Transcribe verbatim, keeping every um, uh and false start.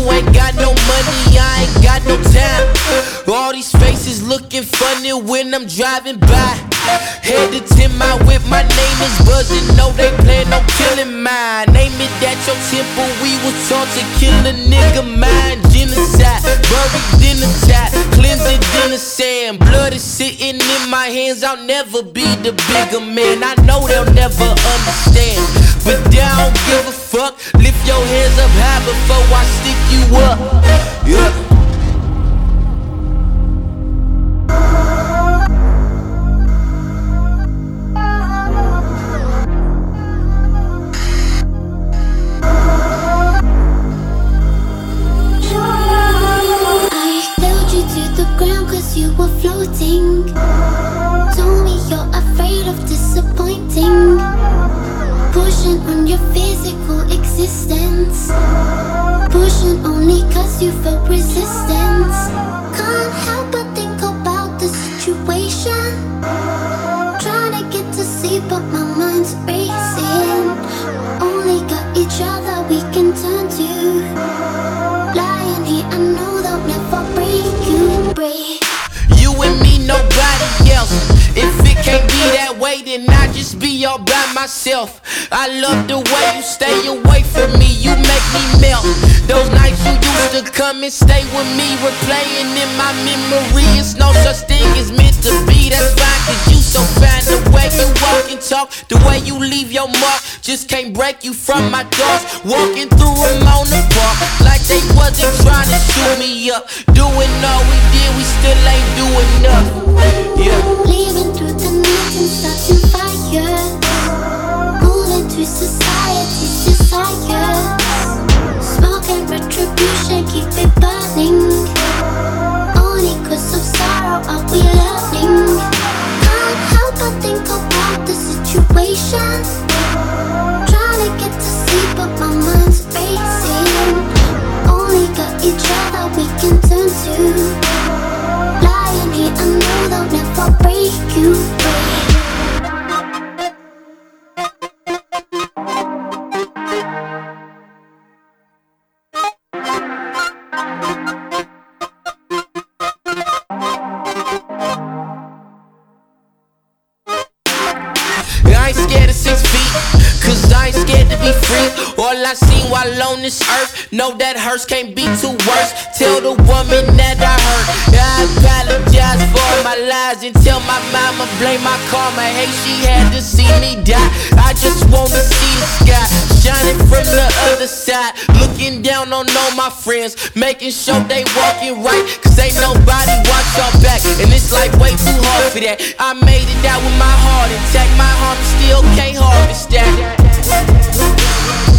ain't got no money, I ain't got no time. All these faces looking funny when I'm driving by. Headed to my whip, my name is buzzing. No, they plan on killing mine. Name it at your temple, we was taught to kill a nigga mind. Genocide, buried in the tide, cleanse it in the sand. Blood is sitting in my hands, I'll never be the bigger man. I know they'll never understand, but I don't give a fuck. Lift your hands up high before I stick you up. Yeah. You were floating. Told me you're afraid of disappointing. Pushing on your physical existence. Pushing only cause you felt resistance. Can't help but think about the situation. Trying to get to sleep but my mind's racing. Only got each other we can turn to. Lying here, I know they'll never break you, break. You and me, nobody else. If it can't be that way, then I just be all by myself. I love the way you stay away from me, you make me melt. Those nights you used to come and stay with me, replaying in my memory. It's no such thing as meant to be, that's fine, cause you so fine. The way you walk and talk, the way you leave your mark, just can't break you from my thoughts. Walking through them on the park, like they wasn't trying to shoot me up. Doing all we did, we still ain't doing enough. Yeah. Leaving through the night and starting fires. Moving to society's desires. Smoke and retribution, keep it burning. Only cause of sorrow are we learning. Can't help but think about the situation. Trying to get to sleep but my mind's racing. Only got each other we can turn to. Lying here, I know they'll never break you, break. I ain't scared of six feet, cause I ain't scared to be free. All I seen while on this earth, know that hurts can't be too worse. Tell the woman that I hurt, I apologize for my lies. And tell my mama, blame my karma, hey, she had to see me die. I just wanna see the sky shining from the other side. Looking down on all my friends, making sure they walking right, cause ain't nobody watch your back. And it's like way too hard for that. I made it out with my heart intact, my heart still can't harvest that.